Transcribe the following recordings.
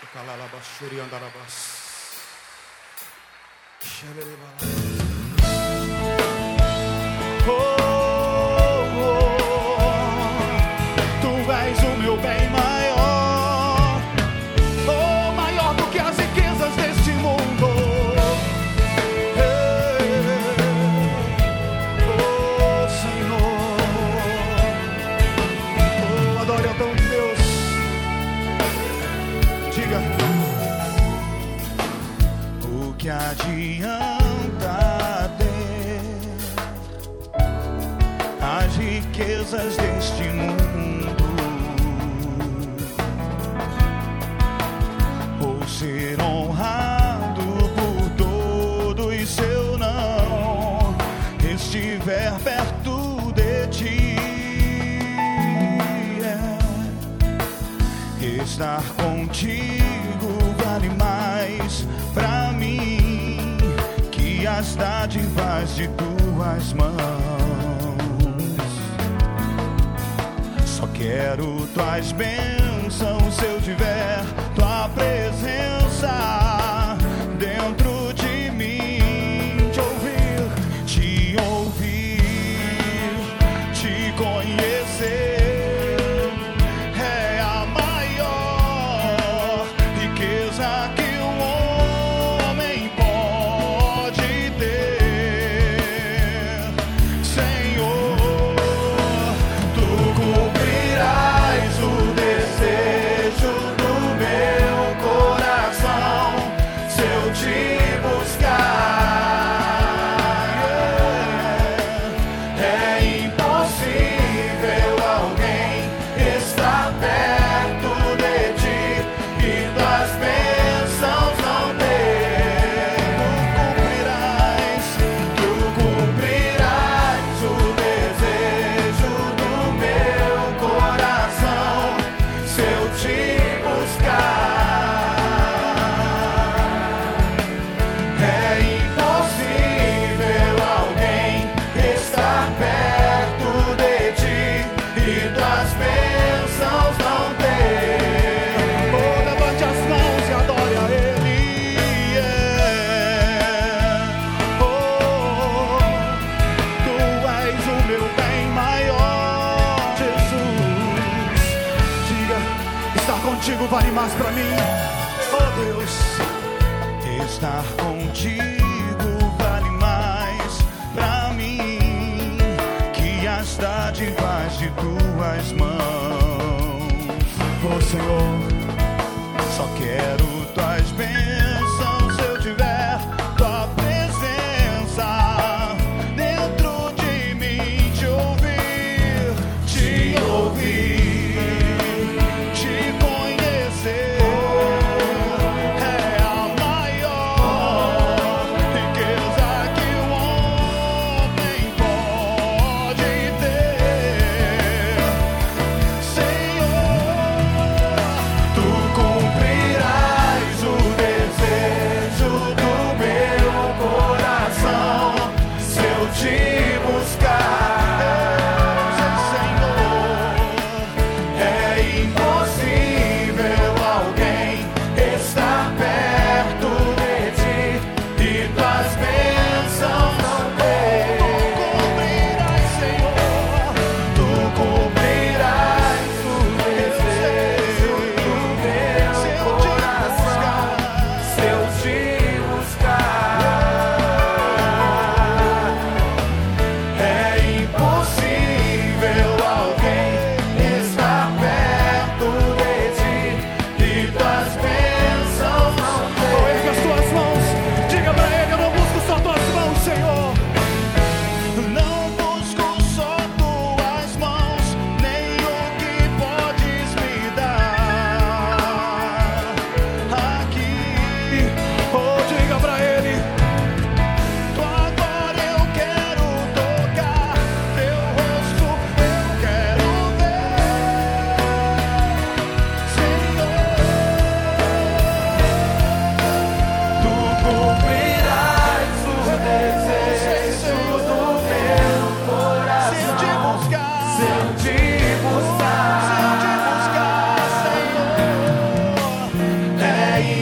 Calalabashuri andarabas. Tu és o meu bem maior, maior do que as riquezas deste mundo. Senhor, adore ao teu Deus. Diga: o que adianta ter as riquezas deste mundo, ou ser honrado por todos se eu não estiver perto de ti? Estar contigo vale mais pra mim que as dádivas de tuas mãos. Só quero tuas bênçãos se eu tiver tua presença dentro de mim. Te ouvir, te conhecer. Contigo vale mais pra mim, oh Deus. Estar contigo vale mais pra mim que as dádivas de tuas mãos. Oh Senhor, só quero tuas bênçãos se eu tiver tua presença dentro de mim. Te ouvir, te ouvir. Cumprirás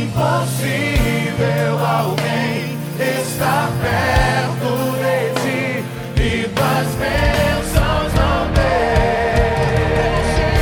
impossível alguém estar perto de ti e tuas bênçãos não ter.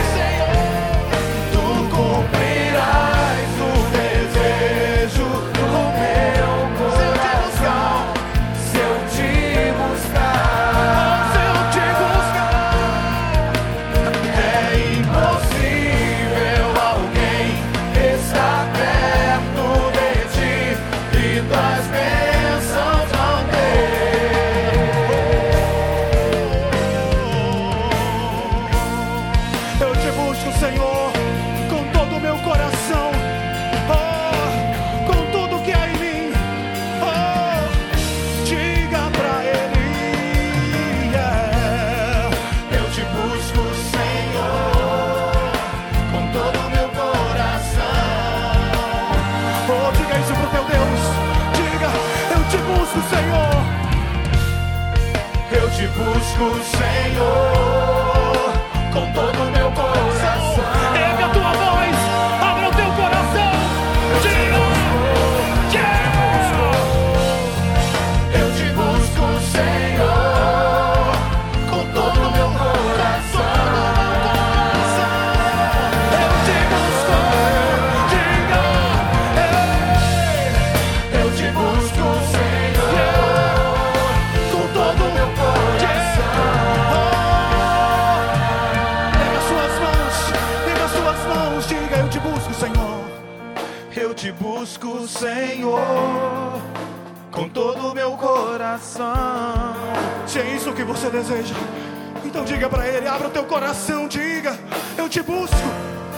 Tu cumprirás o desejo do meu coração se eu te buscar. Se eu te buscar, é impossível alguém estar perto de ti e tuas bênçãos não ter. Eu te busco, Senhor, com todo o meu coração, com tudo que há em mim. Diga pra Ele, eu te busco, Senhor, com todo o meu coração. Diga isso pro teu Deus. Diga, eu te busco, Senhor. Eu te busco, Senhor, com todo o meu coração. Ergue a tua voz, abra o teu coração. Diga, eu te busco, Senhor, com todo o meu coração. Eu te busco, diga, eu te busco, Senhor, com todo o meu coração. Pega as suas mãos, diga, eu te busco, Senhor. Eu te busco, Senhor, com todo o meu coração. Se é isso que você deseja, então diga pra Ele, abra o teu coração, diga, eu te busco,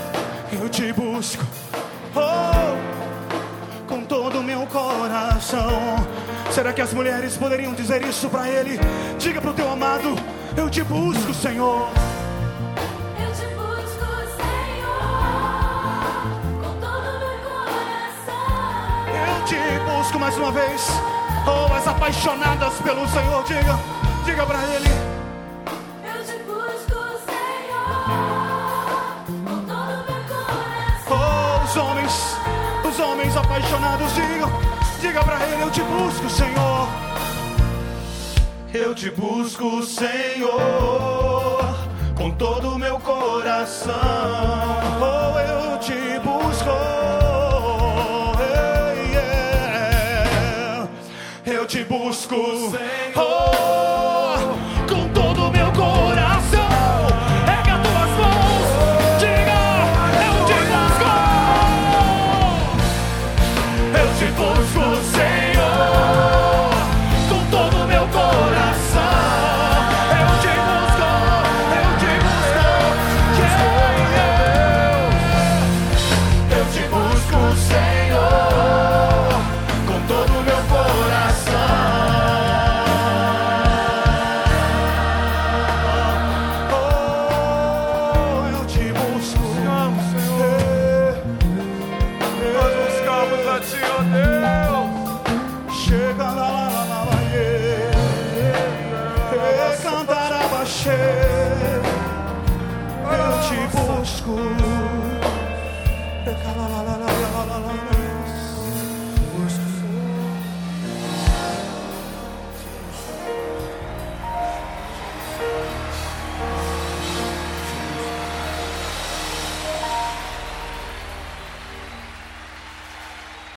com todo o meu coração. Será que as mulheres poderiam dizer isso pra Ele? Diga pro teu amado, eu te busco, Senhor. Eu te busco, Senhor, com todo o meu coração. Eu te busco mais uma vez. As apaixonadas pelo Senhor, diga pra Ele. Eu te busco, Senhor, com todo o meu coração. Os homens apaixonados, diga pra Ele, eu te busco, Senhor. Eu te busco, Senhor, com todo o meu coração. Eu te busco, eu te busco, Senhor, com todo o meu coração. Ergue as tuas mãos, diga, eu te busco. Eu te busco, Senhor, com todo o meu coração. Eu te busco, eu te busco, Senhor, com todo o meu coração. Eu te busco, Senhor. Nós buscamos a Ti, ó Deus. Chega lá, cantar abaixê. Eu te busco.